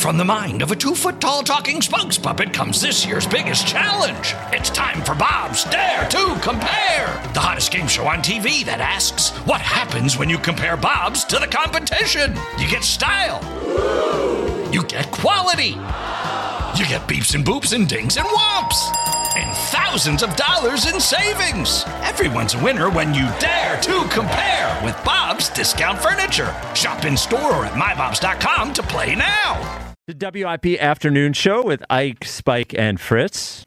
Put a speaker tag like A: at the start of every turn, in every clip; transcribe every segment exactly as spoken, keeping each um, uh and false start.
A: from the mind of a two-foot-tall talking spokes puppet comes this year's biggest challenge. It's time for Bob's Dare to Compare, the hottest game show on T V that asks, what happens when you compare Bobs to the competition? You get style. You get quality. You get beeps and boops and dings and whomps. And thousands of dollars in savings. Everyone's a winner when you dare to compare with Bob's Discount Furniture. Shop in store or at my bobs dot com to play now.
B: The W I P Afternoon Show with Ike, Spike, and Fritz.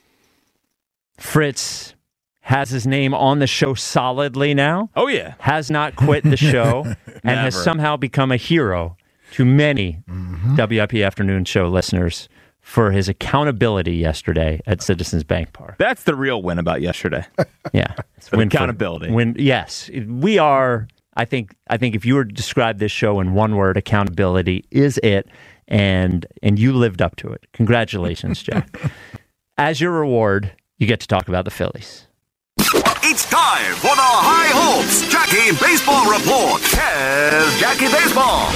B: Fritz has his name on the show solidly now.
C: Oh, yeah.
B: Has not quit the show and has somehow become a hero to many mm-hmm. W I P Afternoon Show listeners for his accountability yesterday at Citizens Bank Park.
C: That's the real win about yesterday.
B: Yeah.
C: Win accountability.
B: For, win, yes. We are, I think, I think if you were to describe this show in one word, accountability is it, and and you lived up to it. Congratulations, Jack. As your reward, you get to talk about the Phillies.
D: It's time for the High Hopes Jackie Baseball Report. Here's Jackie Baseball.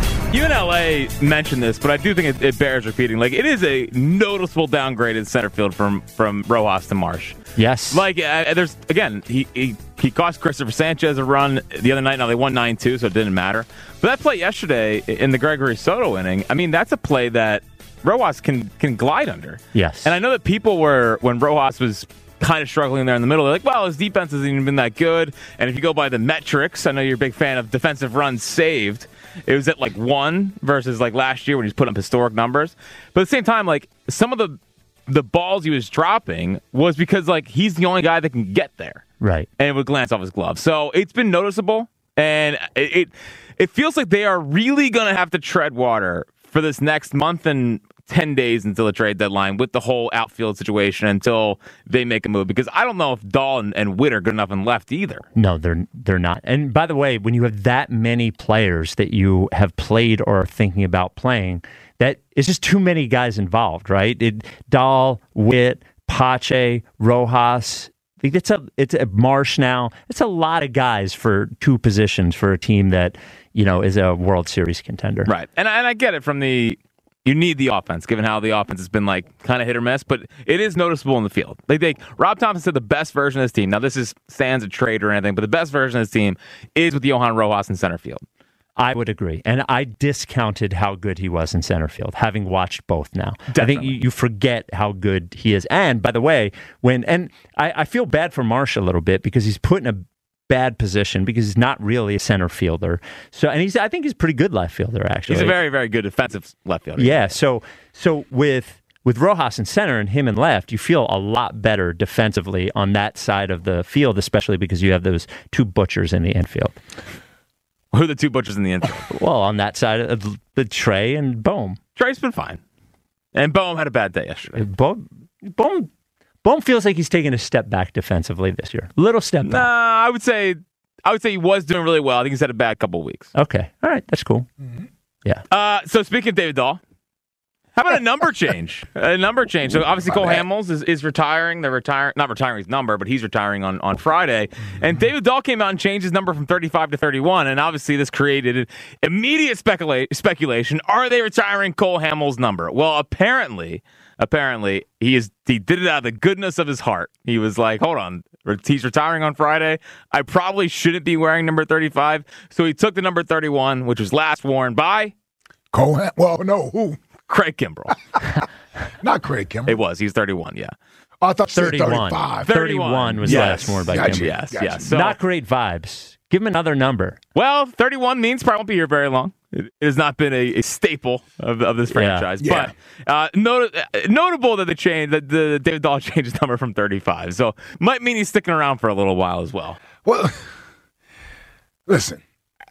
C: U N L A mentioned this, but I do think it, it bears repeating. Like, it is a noticeable downgrade in center field from from Rojas to Marsh.
B: Yes.
C: Like, uh, there's, again, he, he he cost Christopher Sanchez a run the other night. Now, they won nine two, so it didn't matter. But that play yesterday in the Gregory Soto inning, I mean, that's a play that Rojas can, can glide under.
B: Yes.
C: And I know that people were, when Rojas was kind of struggling there in the middle, they're like, well, his defense hasn't even been that good. And if you go by the metrics, I know you're a big fan of defensive runs saved. It was at like one versus like last year when he's put up historic numbers. But at the same time, like some of the the balls he was dropping was because like he's the only guy that can get there.
B: Right.
C: And it would glance off his glove. So it's been noticeable. And it it, it feels like they are really going to have to tread water for this next month and ten days until the trade deadline with the whole outfield situation until they make a move. Because I don't know if Dahl and, and Witt are good enough and left either.
B: No, they're they're not. And by the way, when you have that many players that you have played or are thinking about playing, that is just too many guys involved, right? It, Dahl, Witt, Pache, Rojas. It's a it's a Marsh now. It's a lot of guys for two positions for a team that, you know, is a World Series contender.
C: Right. And and I get it from the you need the offense, given how the offense has been like kind of hit or miss, but it is noticeable in the field. Like they, Rob Thompson said the best version of his team. Now this is sans a trade or anything, but the best version of his team is with Johan Rojas in center field.
B: I would agree. And I discounted how good he was in center field, having watched both now.
C: Definitely.
B: I think you, you forget how good he is. And by the way, when and I, I feel bad for Marsh a little bit because he's put in a bad position because he's not really a center fielder. So, and he's I think he's a pretty good left fielder, actually.
C: He's a very, very good defensive left fielder.
B: Yeah. So, so with with Rojas in center and him in left, you feel a lot better defensively on that side of the field, especially because you have those two butchers in the infield.
C: Who are the two butchers in the infield?
B: Well, on that side of the Trey and Bohm.
C: Trey's been fine. And Bohm had a bad day yesterday.
B: Bohm, Bohm, Bohm feels like he's taking a step back defensively this year. Little step back.
C: Nah, I would say I would say he was doing really well. I think he's had a bad couple of weeks.
B: Okay. All right. That's cool.
C: Mm-hmm.
B: Yeah.
C: Uh, so speaking of David Dahl, how about a number change? A number change. So obviously Cole Hamels is, is retiring. They're retiring, not retiring his number, but he's retiring on, on Friday. Mm-hmm. And David Dahl came out and changed his number from thirty-five to thirty-one. And obviously this created immediate specula- speculation. Are they retiring Cole Hamels' number? Well, apparently, apparently he is. He did it out of the goodness of his heart. He was like, hold on. He's retiring on Friday. I probably shouldn't be wearing number thirty-five. So he took the number thirty-one, which was last worn by
E: Cole. Ham- well, no, who?
C: Craig Kimbrell.
E: Not Craig Kimbrell.
C: It was. He's thirty-one, yeah.
E: Oh, I thought you said
B: thirty-one.
E: thirty-five.
B: thirty-one was
C: yes.
B: last worn by
E: Gotcha.
B: Kimbrell.
C: Yes,
E: Gotcha.
C: yes. So,
B: Not great vibes. Give him another number.
C: well, thirty-one means probably won't be here very long. It has not been a, a staple of, of this franchise.
E: Yeah.
C: But uh, not, uh, notable that the change that the David Dahl changed his number from thirty-five. So might mean he's sticking around for a little while as well.
E: Well, listen.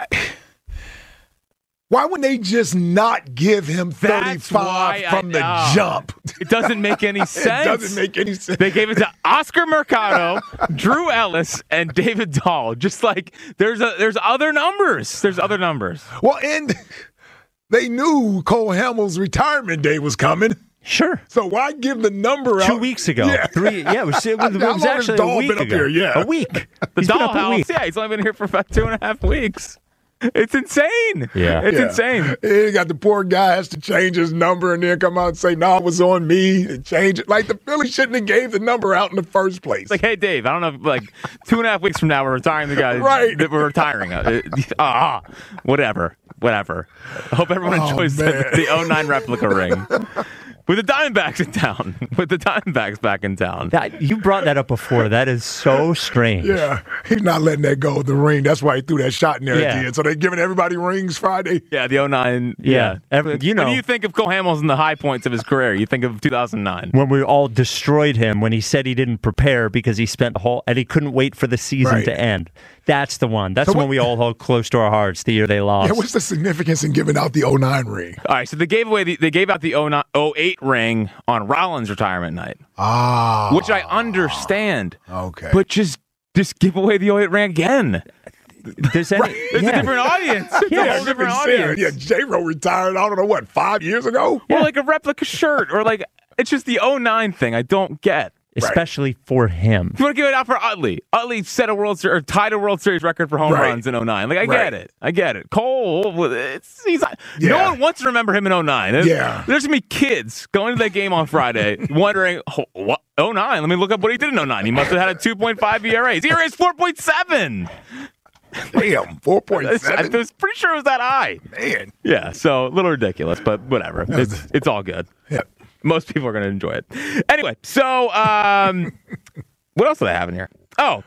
E: Why wouldn't they just not give him thirty-five from the
C: I, uh,
E: jump?
C: It doesn't make any sense.
E: It doesn't make any sense.
C: They gave it to Oscar Mercado, Drew Ellis, and David Dahl. Just like there's a there's other numbers. There's other numbers.
E: Well, and they knew Cole Hamels' retirement day was coming.
B: Sure.
E: So why give the number out?
B: Two weeks ago.
E: Yeah.
B: Three. Yeah, it was, it was, it
E: How
B: was
E: long has
B: actually
E: Dahl
B: a week
E: been up
B: ago.
E: here? Yeah.
B: A week.
C: The
B: He's been up a
C: Dollhouse.
B: week.
C: Yeah, he's only been here for about two and a half weeks. It's insane.
B: Yeah.
C: It's
E: Yeah.
C: insane.
E: He got the poor guy has to change his number and then come out and say, no, it was on me and change it. Like the Phillies shouldn't have gave the number out in the first place.
C: It's like, hey, Dave, I don't know if, like, two and a half weeks from now, we're retiring the guy
E: Right.
C: that we're retiring. Uh, Ah, whatever. Whatever. I hope everyone
E: Oh,
C: enjoys the,
E: man.
C: the oh nine replica ring. With the Diamondbacks in town. With the Diamondbacks back in town.
B: That, you brought that up before. That is so strange.
E: yeah, he's not letting that go, the ring. That's why he threw that shot in there
B: Yeah.
E: at the end. So they're giving everybody rings Friday.
C: Yeah, the oh nine.
B: Yeah.
C: Yeah.
B: Every- you know.
C: When you think of Cole Hamels in the high points of his career, you think of two thousand nine.
B: When we all destroyed him when he said he didn't prepare because he spent the whole and he couldn't wait for the season
E: Right.
B: to end. That's the one. That's
E: So
B: the one
E: what-
B: we all hold close to our hearts. The year they lost.
E: Yeah, what's the significance in giving out the oh nine ring?
C: All right, so they gave away the, they gave out the oh eight ring on Rollins' retirement night,
E: Ah.
C: which I understand.
E: Okay.
C: But just just give away the oh eight ring again.
B: There's any,
C: It's
B: yeah.
C: a different audience. It's
B: Yeah,
C: a whole different
E: Yeah,
C: audience.
E: yeah, J-Ro retired, I don't know, what, five years ago?
C: Or like a replica shirt, or like it's just the oh nine thing. I don't get.
B: especially for him.
C: You want to give it out for Utley? Utley set a World Series or tied a World Series record for home
E: Right.
C: runs in oh nine. Like I
E: Right.
C: get it, I get it. Cole, it's, he's no
E: Yeah.
C: one wants to remember him in oh nine. There's,
E: Yeah.
C: there's gonna be kids going to that game on Friday wondering oh, what oh nine. Let me look up what he did in oh nine. He must have had a two point five E R A. His E R A is four point seven.
E: Damn, four point
C: I
E: seven.
C: was pretty sure it was that high.
E: Man.
C: Yeah, so a little ridiculous, but whatever. It's it's all good.
E: Yeah.
C: Most people are going to enjoy it. Anyway, so um, what else do I have in here? Oh,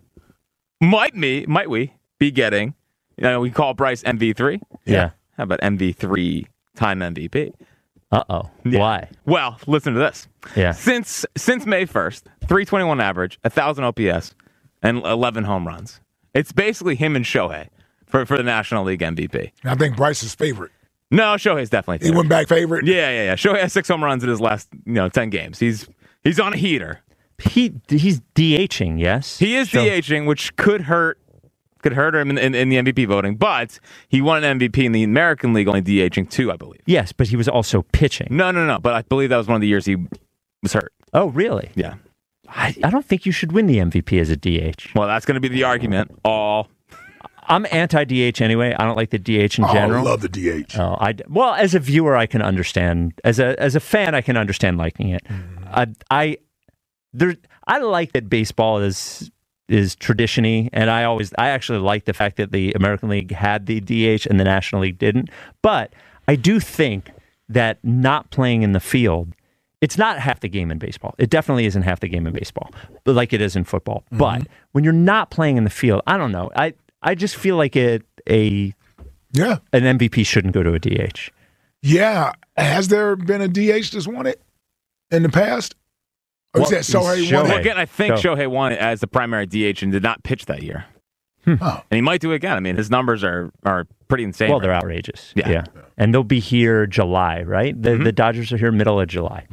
C: might me, might we be getting? You know, we call Bryce M V three.
B: Yeah.
C: How about M V three time M V P?
B: Uh oh.
C: Yeah.
B: Why?
C: Well, listen to this.
B: Yeah.
C: Since since May first, three twenty-one average, one thousand O P S, and eleven home runs. It's basically him and Shohei for, for the National League M V P.
E: I think Bryce's favorite.
C: No, Shohei's definitely
E: He
C: favorite.
E: went back favorite.
C: Yeah, yeah, yeah. Shohei has six home runs in his last, you know, ten games. He's he's on a heater.
B: He he's DHing, yes.
C: He is
B: So-
C: DHing, which could hurt could hurt him in, in, in the M V P voting. But he won an M V P in the American League, only DHing two, I believe.
B: Yes, but he was also pitching.
C: No, no, no. But I believe that was one of the years he was hurt.
B: Oh, really?
C: Yeah.
B: I, I don't think you should win the M V P as a D H.
C: Well, that's going to be the argument. All
B: I'm anti-D H anyway. I don't like the D H in
E: Oh, I
B: general.
E: love the D H.
B: Oh, I well, as a viewer, I can understand. As a as a fan, I can understand liking it.
E: Mm-hmm.
B: I I there I like that baseball is is tradition-y, and I always I actually like the fact that the American League had the D H and the National League didn't. But I do think that not playing in the field, it's not half the game in baseball. It definitely isn't half the game in baseball, but like it is in football.
E: Mm-hmm.
B: But when you're not playing in the field, I don't know. I I just feel like it a
E: Yeah.
B: an M V P shouldn't go to a D H.
E: Yeah. Has there been a D H that's won it in the past? Or
B: Well,
E: is that Shohei
B: Shohei.
E: won
C: well,
E: it?
C: again, I think
B: Go.
C: Shohei won it as the primary D H and did not pitch that year.
E: Oh.
C: And he might do it again. I mean, his numbers are are pretty insane.
B: Well,
C: right
B: they're
C: now.
B: outrageous.
C: Yeah.
B: Yeah. And they'll be here July, right? The the Dodgers are here middle of July.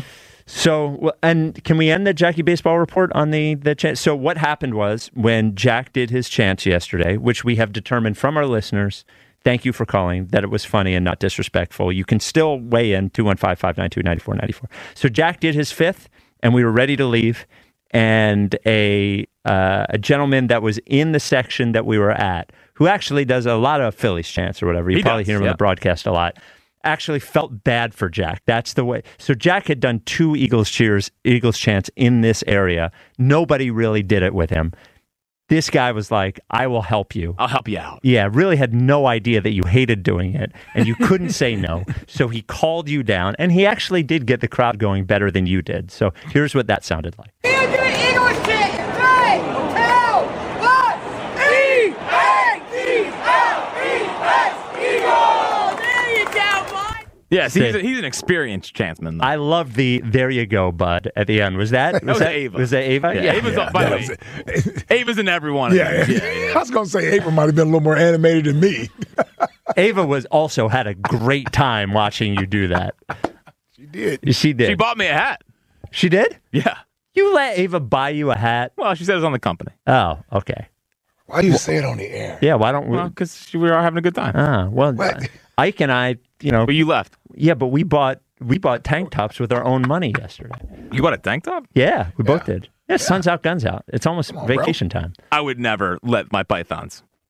B: So, well, and can we end the Jackie Baseball Report on the the chance? So, what happened was when Jack did his chants yesterday, which we have determined from our listeners, thank you for calling, that it was funny and not disrespectful. You can still weigh in two one five, five nine two, nine four nine four. So, Jack did his fifth, and we were ready to leave. And a uh, a gentleman that was in the section that we were at, who actually does a lot of Phillies chants or whatever, you
C: He
B: probably
C: does,
B: hear him on
C: yeah.
B: the broadcast a lot, actually felt bad for Jack. That's the way. So Jack had done two Eagles cheers, Eagles chants in this area. Nobody really did it with him. This guy was like, I will help you.
C: I'll help you out.
B: Yeah, really had no idea that you hated doing it and you couldn't say no. So he called you down and he actually did get the crowd going better than you did. So here's what that sounded like.
F: Eagles kick! Three, two, one! E A G L E S! Eagles! There you go, boy!
C: Yes, he's,
B: Did-
C: a, he's an experienced chanceman. Though.
B: I love the "there you go, bud" at the end. Was that was,
C: was
B: that
C: Ava.
B: Was that Ava?
C: Yeah, Ava's
E: Yeah,
C: by the
E: that
C: way, Ava's in every one. Of
E: Yeah,
C: them.
E: yeah. I was going to say April might have been a little more animated than me.
B: Ava was also had a great time watching you do that.
E: She did.
B: She did.
C: She bought me a hat.
B: She did.
C: Yeah.
B: You let Ava buy you a hat?
C: Well, she said it was on the company.
B: Oh, okay.
E: Why do you say it on the air?
B: Yeah. Why don't we?
C: Well, because we were all having a good time.
B: Ah, well,
E: What?
B: Ike and I, you know,
C: But you left.
B: yeah, but we bought we bought tank tops with our own money yesterday.
C: You bought a tank top?
B: Yeah, we both
E: Yeah.
B: did. Yeah, sun's out, guns out. It's almost
E: on, bro.
B: vacation time.
C: I would never let my pythons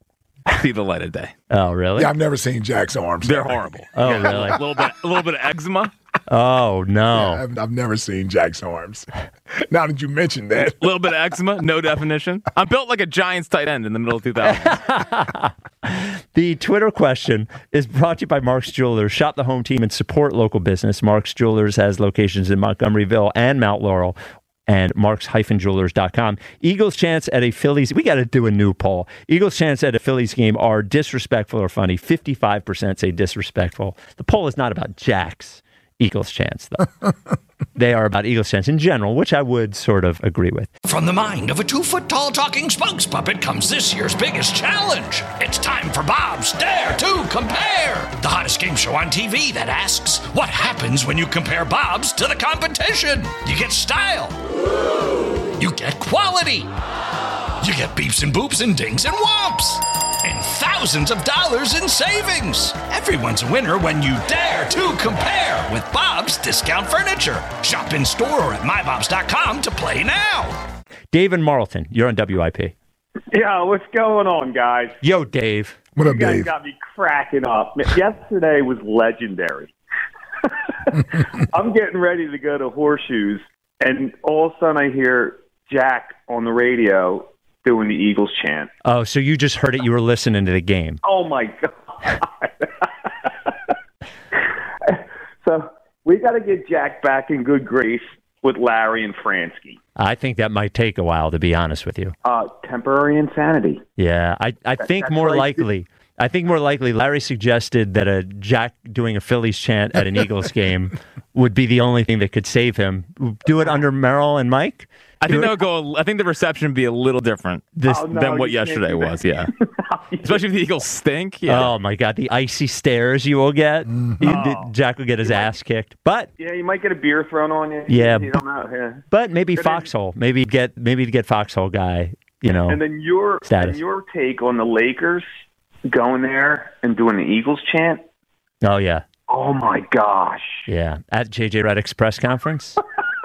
C: see the light of day.
B: Oh, really?
E: Yeah, I've never seen Jack's arms.
C: They're horrible.
B: Oh,
C: Yeah,
B: really?
C: A little bit, a little bit of eczema.
B: Oh, no.
E: Yeah, I've, I've never seen Jack's arms. Now that you mentioned that.
C: A little bit of eczema, no definition. I'm built like a Giants tight end in the middle of two thousands.
B: The Twitter question is brought to you by Mark's Jewelers. Shop the home team and support local business. Mark's Jewelers has locations in Montgomeryville and Mount Laurel. And marks dash jewelers dot com. Eagles' chance at a Phillies... We got to do a new poll. Eagles' chance at a Phillies game are disrespectful or funny. fifty-five percent say disrespectful. The poll is not about Jack's Eagles' chance, though. They are about Eagles' chance in general, which I would sort of agree with.
A: From the mind of a two-foot-tall talking spokes puppet comes this year's biggest challenge. It's time for Bob's Dare to Compare, the hottest game show on T V that asks, what happens when you compare Bob's to the competition? You get style. You get quality. You get beeps and boops and dings and whomps. And thousands of dollars in savings. Everyone's a winner when you dare to compare with Bob's Discount Furniture. Shop in store or at my bobs dot com to play now.
B: Dave and Marlton, you're on W I P.
G: Yeah, what's going on, guys?
B: Yo, Dave.
E: What up,
G: You guys
E: Dave?
G: got me cracking up. Yesterday was legendary. I'm getting ready to go to Horseshoes, and all of a sudden I hear Jack on the radio doing the Eagles chant.
B: Oh, so you just heard it. You were listening to the game.
G: Oh, my God. So we got to get Jack back in good grace with Larry and Fransky.
B: I think that might take a while, to be honest with you.
G: Uh, temporary insanity.
B: Yeah, I, I think
G: that's
B: more
G: what I
B: likely. I think more likely Larry suggested that a Jack doing a Phillies chant at an Eagles game would be the only thing that could save him. Do it under Merrill and Mike?
C: I think
B: Do
C: that
B: it-
C: would go. I think the reception would be a little different
B: This,
G: Oh, no,
C: than what
G: you can't
C: yesterday
G: do that.
C: was. Yeah, especially if the Eagles stink. Yeah.
B: Oh, my God. The icy stares you will get. You- Jack will get his ass kicked. But
G: Yeah, you might get a beer thrown on you.
B: Yeah,
G: You don't know. Yeah.
B: but maybe
G: But then-
B: Foxhole. Maybe get maybe get Foxhole guy, you know.
G: And then your
B: Status.
G: and your take on the Lakers going there and doing the Eagles chant.
B: Oh, yeah.
G: Oh my gosh!
B: Yeah. At J J Redick's press conference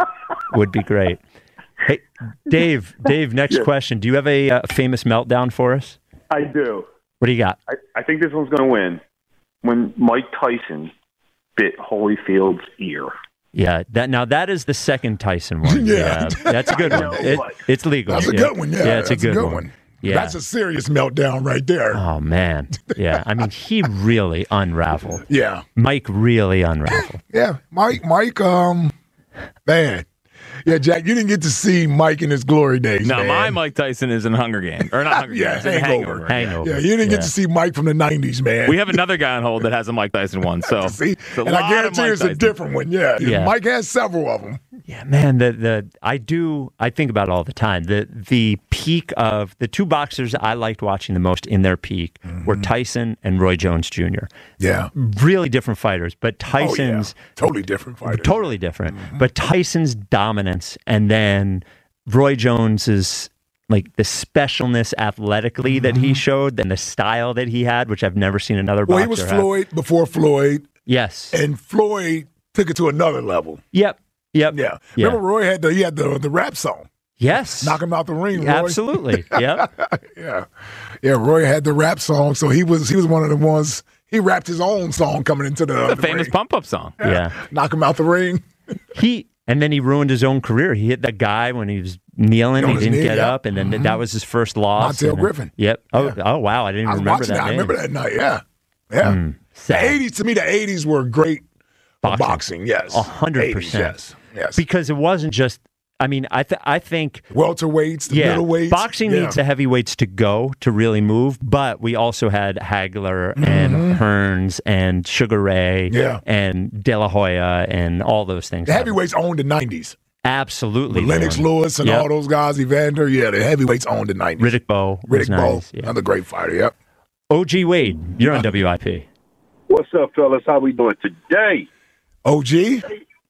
B: would be great. Hey, Dave, Dave, next
G: Yeah.
B: question. Do you have a uh, famous meltdown for us?
G: I do.
B: What do you got?
G: I, I think this one's going to win. When Mike Tyson bit Holyfield's ear.
B: Yeah, that now that is the second Tyson one.
E: Yeah.
B: that's a good
G: I
B: one.
G: know,
B: It,
G: but-
B: it's legal.
E: That's a
B: yeah.
E: good one. Yeah,
B: yeah it's
E: that's
B: a good, one. Yeah.
E: That's a serious meltdown right there.
B: Oh man, yeah. I mean, he really unraveled.
E: Yeah.
B: Mike really unraveled.
E: Yeah. Mike, Mike, um, man. Yeah, Jack, you didn't get to see Mike in his glory days.
C: No,
E: man.
C: my Mike Tyson is in Hunger Games or not Hunger
E: Yeah,
C: Games, in
E: Hangover.
B: Hangover.
E: Yeah, you didn't
B: Yeah.
E: get to see Mike from the nineties, man.
C: We have another guy on hold that has a Mike Tyson one. So,
E: see,
C: so a
E: and I
C: lot of
E: guarantee
C: Mike
E: it's a
C: Tyson.
E: different one. Yeah.
B: Yeah.
E: Mike has several of them.
B: Yeah, man. The the I do I think about it all the time. The the peak of the two boxers I liked watching the most in their peak were Tyson and Roy Jones Junior
E: Yeah.
B: Really different fighters, but
E: Oh, yeah.
B: Tyson's
E: Totally different fighter.
B: totally different. But Tyson's dominance and then Roy Jones's like the specialness athletically that he showed and the style that he had, which I've never seen another
E: Well,
B: boxer
E: he was
B: have.
E: Floyd before Floyd,
B: Yes.
E: and Floyd took it to another level.
B: Yep. Yep.
E: Yeah.
B: Yeah.
E: Remember, Roy had the he had the the rap song,
B: Yes.
E: "Knock Him Out the Ring." Roy.
B: Absolutely. Yep.
E: Yeah, yeah. Roy had the rap song, so he was he was one of the ones. He rapped his own song coming into the,
C: The
E: the
C: famous
E: ring.
C: pump up song.
B: Yeah.
E: Knock Him Out the Ring.
B: He and then he ruined his own career. He hit that guy when he was kneeling.
E: On
B: He
E: his
B: didn't
E: knee,
B: get
E: yeah.
B: up, and then th- that was his first loss.
E: Montel
B: and, uh,
E: Griffin.
B: Yep. Oh,
E: Yeah.
B: oh wow! I didn't
E: I
B: even
E: was
B: remember
E: watching
B: that.
E: that. I
B: name.
E: remember that night. Yeah, yeah.
B: Mm,
E: the
B: sad.
E: eighties to me, the eighties were great for
B: Boxing.
E: boxing. Yes,
B: A hundred
E: eighties,
B: percent.
E: Yes, yes.
B: Because it wasn't just. I mean, I th- I think
E: Welterweights, the
B: yeah,
E: middleweights.
B: boxing
E: yeah.
B: needs the heavyweights to go to really move. But we also had Hagler and Hearns and Sugar Ray
E: Mm-hmm. Yeah.
B: and De La Hoya and all those things.
E: The heavyweights owned the nineties.
B: Absolutely.
E: With Lennox
B: man.
E: Lewis and
B: Yep.
E: all those guys, Evander. Yeah, the heavyweights owned the nineties.
B: Riddick Bowe. was
E: Riddick Bowe,
B: nice. Yeah.
E: another great fighter. Yep.
B: O G Wade, you're on W I P.
H: What's up, fellas? How we doing today?
E: O G,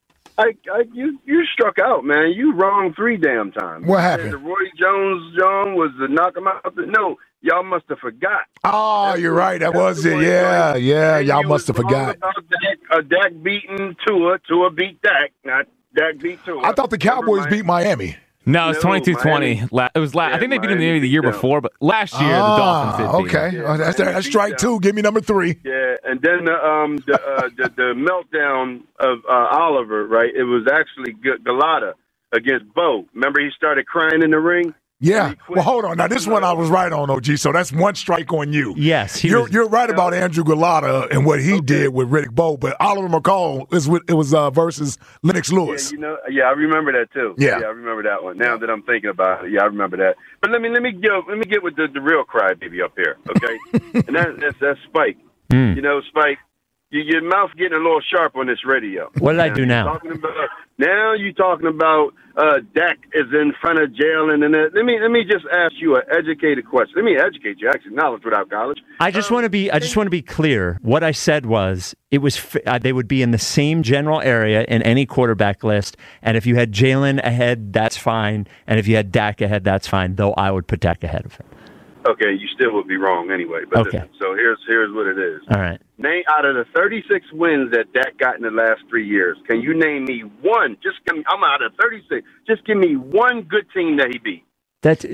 H: I, I, you, you struck out, man. You wrong three damn times.
E: What
H: You said
E: happened?
H: The Roy Jones John was the knock him out. The, no, y'all must have forgot.
E: oh, you're right. That
H: That's
E: was
H: the
E: it.
H: one
E: Yeah,
H: thing.
E: yeah.
H: And
E: Y'all
H: you
E: must have
H: was wrong
E: forgot.
H: About Dak, uh, Dak beating Tua. Tua beat Dak, not Dak beat Tua.
E: I thought the
H: Never
E: Cowboys
H: mind.
E: beat Miami.
C: No, it's
H: No,
C: twenty-two twenty.
H: Miami.
C: La- It was. La-
H: Yeah,
C: I think they beat them
H: Miami
C: maybe the year
H: beat them.
C: before, but last year the
E: Ah,
C: Dolphins did beat them.
E: okay. Oh, that's, that's strike two. Give me number three.
H: Yeah, and then the um the uh, the, the meltdown of uh, Oliver, right? It was actually G- Galata against Bo. Remember, he started crying in the ring.
E: Yeah. Well, hold on. Now, this one I was right on, O G. So that's one strike on you.
B: Yes, he
E: You're,
B: was-
E: you're right about Andrew Galata and what he did with Riddick Bowe, but Oliver McCall is with, it was uh, versus Lennox
H: Yeah,
E: Lewis.
H: you know, yeah, I remember that too.
E: Yeah.
H: I remember that one. Now that I'm thinking about it, yeah, I remember that. But let me let me get let me get with the, the real crybaby up here, okay? and that, that's that's Spike.
B: Mm.
H: You know, Spike, you, your mouth getting a little sharp on this radio.
B: What did I do
H: you're
B: now?
H: Talking about, now you're talking about uh, Dak is in front of jail, and, and uh, let me let me just ask you an educated question. Let me educate you. Actually, knowledge without college.
B: I just
H: Um,
B: want to be. I just want to be clear. What I said was, it was f- uh, they would be in the same general area in any quarterback list, and if you had Jalen ahead, that's fine, and if you had Dak ahead, that's fine. Though I would put Dak ahead of him.
H: Okay, you still would be wrong anyway. But
B: Okay.
H: listen, so here's here's what it is.
B: All right.
H: Name out of the thirty-six wins that Dak got in the last three years. Can you name me one? Just give me. I'm out of thirty-six. Just give me one good team that he beat.
B: That.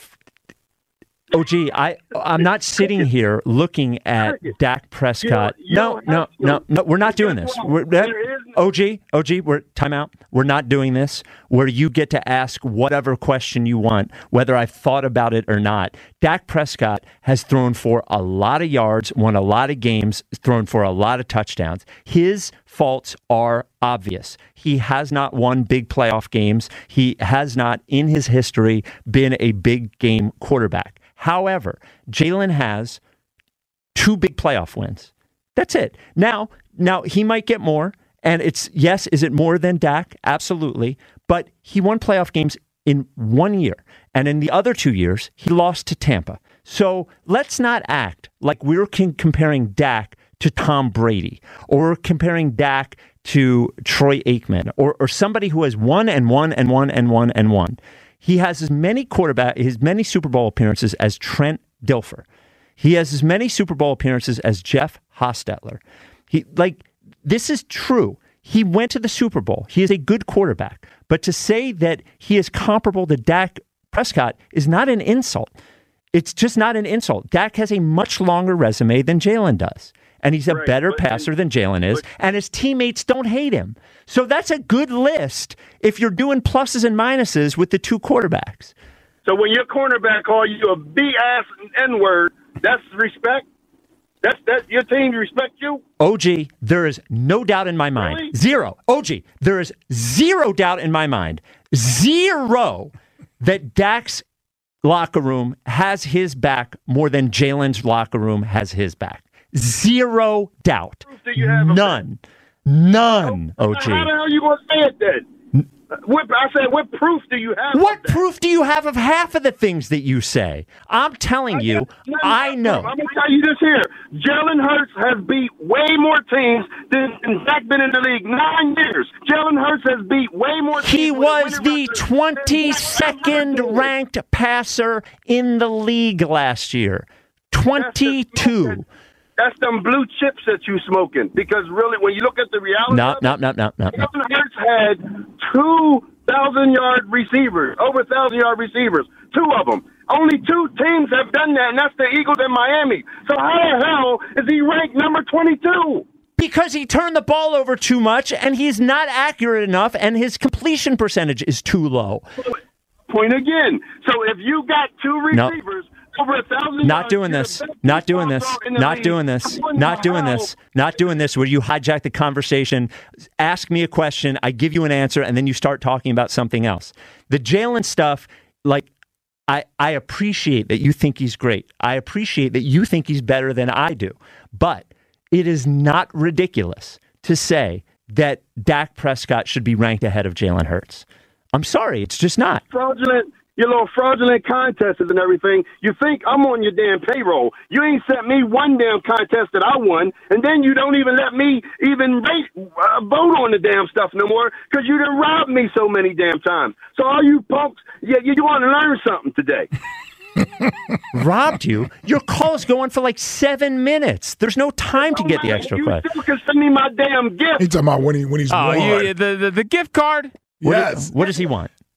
B: Oh, gee, I I'm not sitting here looking at Dak Prescott.
H: You
B: No,
H: don't
B: no,
H: have to.
B: no, no. We're not doing this. We're, that,
H: There is no-
B: O G, O G, we're time out. We're not doing this. Where you get to ask whatever question you want, whether I've thought about it or not. Dak Prescott has thrown for a lot of yards, won a lot of games, thrown for a lot of touchdowns. His faults are obvious. He has not won big playoff games. He has not, in his history, been a big game quarterback. However, Jalen has two big playoff wins. That's it. Now, now he might get more, and it's yes, is it more than Dak? Absolutely. But he won playoff games in one year, and in the other two years, he lost to Tampa. So let's not act like we're con- comparing Dak to Tom Brady or comparing Dak to Troy Aikman or, or somebody who has won and won and won and won and won. He has as many quarterback, his many Super Bowl appearances as Trent Dilfer. He has as many Super Bowl appearances as Jeff Hostetler. He like this is true. He went to the Super Bowl. He is a good quarterback. But to say that he is comparable to Dak Prescott is not an insult. It's just not an insult. Dak has a much longer resume than Jalen does. And he's a
H: Right,
B: better
H: but-
B: passer than Jalen is.
H: but-
B: And his teammates don't hate him. So that's a good list if you're doing pluses and minuses with the two quarterbacks.
H: So when your cornerback call you a B ass N word, that's respect. That's that your team respect you.
B: O G, there is no doubt in my mind.
H: Really?
B: Zero. O G, there is zero doubt in my mind. Zero that Dak's locker room has his back more than Jalen's locker room has his back. Zero doubt.
H: Do you have a-
B: None. None, O G.
H: How the hell you gonna say it then? What, I said, what proof do you have?
B: What
H: of that?
B: proof do you have of half of the things that you say? I'm telling you,
H: No, no,
B: I know.
H: I'm gonna tell you this here. Jalen Hurts has beat way more teams than than Dak been in the league nine years. Jalen Hurts has beat way more.
B: He
H: teams with a
B: was
H: winning
B: the
H: record than Dak
B: twenty-second
H: ever did.
B: ranked passer in the league last year. twenty-two.
H: That's them blue chips that you smoking. Because really, when you look at the reality,
B: No,
H: of it,
B: no, no, no, no, no.
H: Jalen Hurts had two thousand yard receivers, over thousand yard receivers, two of them. Only two teams have done that, and that's the Eagles and Miami. So how the hell is he ranked number twenty-two?
B: Because he turned the ball over too much and he's not accurate enough and his completion percentage is too low.
H: Point again. So if you got two
B: No.
H: receivers over a thousand,
B: Not doing this. Not doing this. Not doing this. Not doing this. Not doing this. Where you hijack the conversation, ask me a question, I give you an answer, and then you start talking about something else. The Jalen stuff, like, I, I appreciate that you think he's great. I appreciate that you think he's better than I do. But it is not ridiculous to say that Dak Prescott should be ranked ahead of Jalen Hurts. I'm sorry, it's just not.
H: Fraudulent, your little fraudulent contests and everything. You think I'm on your damn payroll. You ain't sent me one damn contest that I won, and then you don't even let me even rate, uh, vote on the damn stuff no more because you done robbed me so many damn times. So all you punks, yeah, you, you want to learn something today.
B: Robbed you? Your call's going for like seven minutes. There's no time to get the extra
H: You
B: question.
H: still can send me my damn gift.
E: He's talking about when he when he's
C: Oh,
E: won.
C: you, the, the the gift card.
B: What,
E: Yes.
B: what does he want?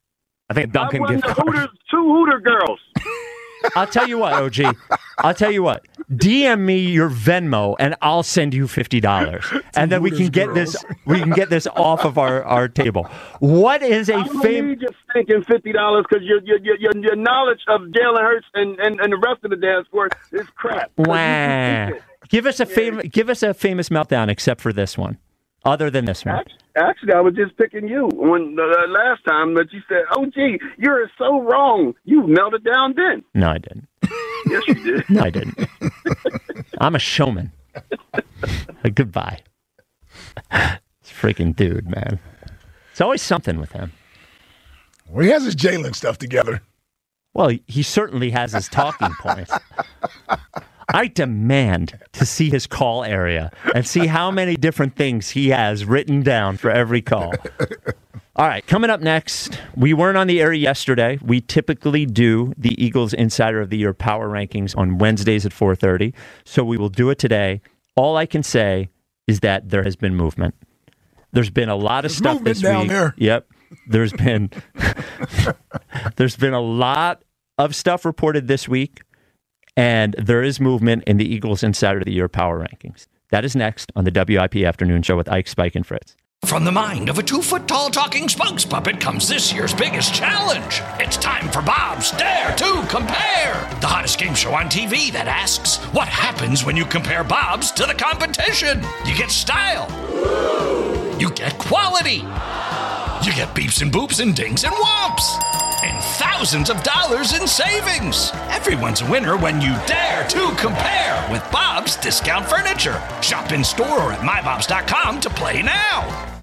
C: I think Duncan
H: I run
C: gift
H: the
C: card.
H: Hooters, two Hooter girls.
B: I'll tell you what, O G. I'll tell you what. D M me your Venmo, and I'll send you fifty dollars, and then we can get this. We can get this off of our, our table. What is a
H: I don't
B: famous?
H: need just thinking fifty dollars because your, your your your your knowledge of Jalen Hurts and, and, and the rest of the dance floor is crap.
B: Wow. Give us a famous. Give us a famous meltdown, except for this one. Other than this one.
H: Actually, actually, I was just picking you when uh, last time that you said, "Oh, gee, you're so wrong." You melted down then.
B: No, I didn't.
H: Yes, you did.
B: No, I didn't. I'm a showman. Goodbye. This freaking dude, man. It's always something with him.
E: Well, he has his Jalen stuff together.
B: Well, he certainly has his talking points. I demand to see his call area and see how many different things he has written down for every call. All right, coming up next, we weren't on the air yesterday. We typically do the Eagles Insider of the Year Power Rankings on Wednesdays at four thirty, so we will do it today. All I can say is that there has been movement. There's been a lot of
E: There's
B: stuff this
E: down
B: week.
E: There.
B: Yep. There's been there's been a lot of stuff reported this week. And there is movement in the Eagles Insider of the Year Power Rankings. That is next on the W I P Afternoon Show with Ike, Spike, and Fritz.
A: From the mind of a two-foot-tall talking spokes puppet comes this year's biggest challenge. It's time for Bob's Dare to Compare, the hottest game show on T V that asks, what happens when you compare Bob's to the competition? You get style. You get quality. You get beeps and boops and dings and whomps. And thousands of dollars in savings. Everyone's a winner when you dare to compare with Bob's Discount Furniture. Shop in store or at my bobs dot com to play now.